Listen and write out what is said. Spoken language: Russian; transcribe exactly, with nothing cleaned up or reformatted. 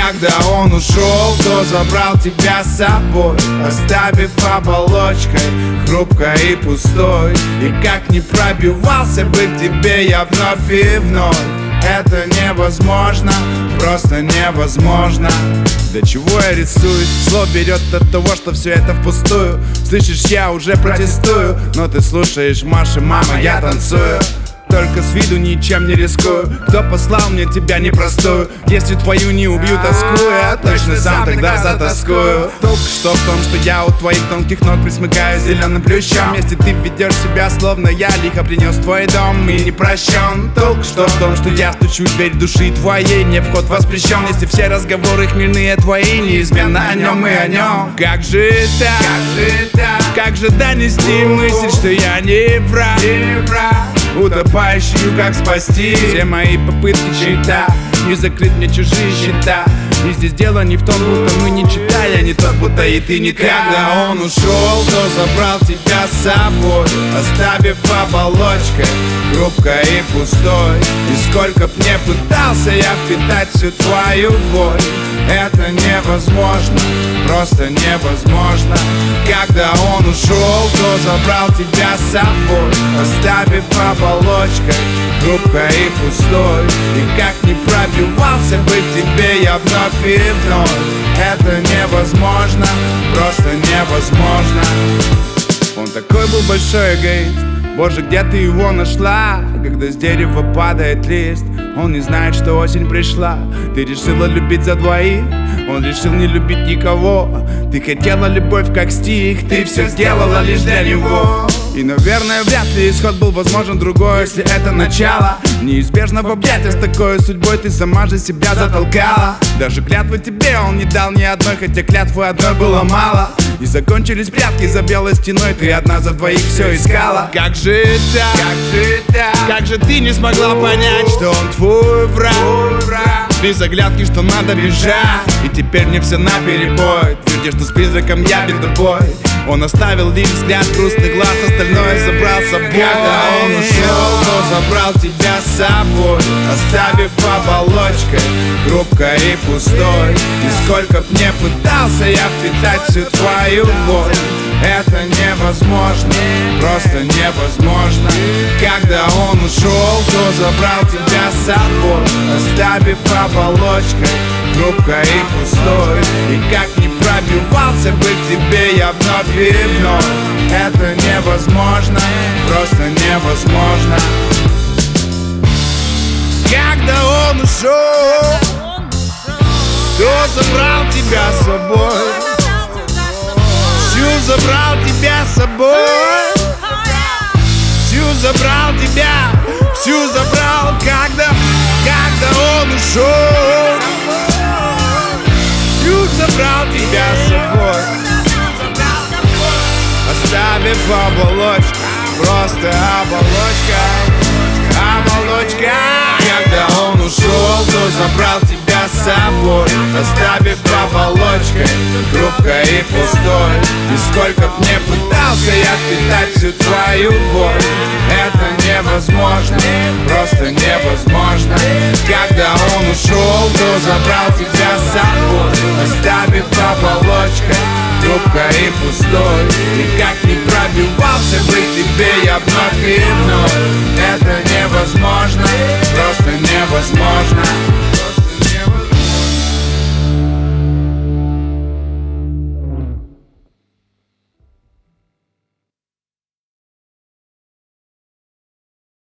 Когда он ушел, то забрал тебя с собой, оставив оболочкой хрупкой и пустой. И как не пробивался бы к тебе я вновь и вновь, это невозможно, просто невозможно. Для чего я рисуюсь? Зло берет от того, что все это впустую. Слышишь, я уже протестую, но ты слушаешь, Маша, мама, я танцую. Только с виду ничем не рискую. Кто послал мне тебя непростую? Если твою не убью, тоскую, я точно сам тогда затоскую. Толк что в том, что я у твоих тонких ног присмыкаюсь зеленым плющом. Если ты ведешь себя, словно я лихо принес твой дом и не прощен. Толк что в том, что я стучу в дверь души твоей, мне вход воспрещен. Если все разговоры хмельные твои, неизменно о нем и о нем. Как же так? Как же так? Как же донести мысль, что я не враг, не враг, утопающую, как спасти? Все мои попытки чита, не закрыть мне чужие счета. И здесь дело не в том, будто мы не читали, не тот, будто и ты не так. Когда он ушел, то забрал тебя с собой, оставив оболочкой хрупкой и пустой. И сколько б не пытался я впитать всю твою боль, это невозможно, просто невозможно. Когда он ушел, то забрал тебя с собой, оставив оболочкой хрупкой и пустой. И как не пробивался бы к тебе я вновь и вновь, это невозможно, просто невозможно. Он такой был большой эгоист, боже, где ты его нашла? Когда с дерева падает лист, он не знает, что осень пришла. Ты решила любить за двоих, он решил не любить никого. Ты хотела любовь как стих, ты все сделала лишь для него. И, наверное, вряд ли исход был возможен другой, если это начало. Неизбежно в объятия с такой судьбой ты сама же себя затолкала. Даже клятвы тебе он не дал ни одной, хотя клятвы одной было мало. И закончились прятки за белой стеной, ты одна за двоих все искала. Как же так? Как же так? Как же ты не смогла понять, что он твой враг? Твой враг. Без оглядки, что надо бежать, и теперь мне все наперебой. Твердишь, что с призраком я без другой. Он оставил лишь взгляд, грустный глаз, остальное забрал с собой. Когда он ушел, то забрал тебя с собой, оставив оболочкой хрупкой и пустой. И сколько б не пытался я впитать всю твою боль, это невозможно, просто невозможно. Когда он ушел, то забрал тебя с собой, оставив оболочкой хрупкой и пустой. И как не пробивался бы к тебе я вновь и вновь, это невозможно, просто невозможно. Когда он ушел, то забрал тебя с собой, всю забрал тебя с собой, всю забрал тебя, всю забрал. Когда, когда он ушел, всю забрал тебя с собой, оставив оболочку, просто оболочка, оболочка. Когда он ушел, то забрал тебя с собой, оставив оболочкой хрупкой и пустой. И сколько б не пытался я впитать всю твою боль, это невозможно, просто невозможно. Когда он ушел, то забрал тебя с собой, оставив оболочкой хрупкой и пустой. И как не пробивался бы к тебе я вновь и вновь, это невозможно, просто невозможно.